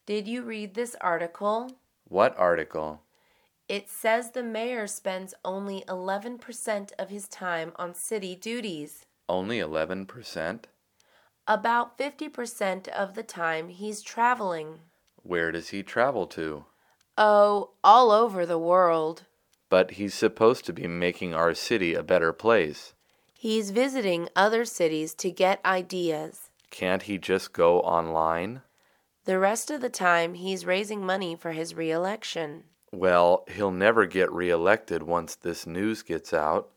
Did you read this article? What article? It says the mayor spends only 11% of his time on city duties. Only 11%? About 50% of the time he's traveling. Where does he travel to? Oh, all over the world. But he's supposed to be making our city a better place. He's visiting other cities to get ideas. Can't he just go online? The rest of the time he's raising money for his re-election. Well, he'll never get reelected once this news gets out.